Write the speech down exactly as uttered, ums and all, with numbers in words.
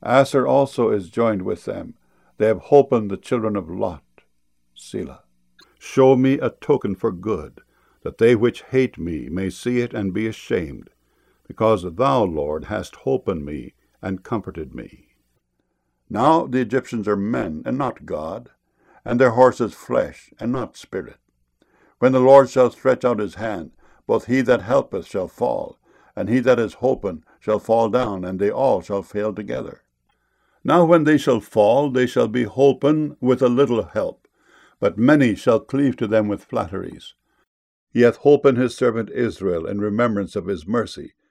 Aser also is joined with them. They have holpen the children of Lot. Selah. Show me a token for good, that they which hate me may see it and be ashamed, because thou, Lord, hast holpen me and comforted me. Now the Egyptians are men, and not God, and their horses flesh, and not spirit. When the Lord shall stretch out his hand, both he that helpeth shall fall, and he that is holpen shall fall down, and they all shall fail together. Now when they shall fall, they shall be holpen with a little help, but many shall cleave to them with flatteries. He hath holpen his servant Israel in remembrance of his mercy,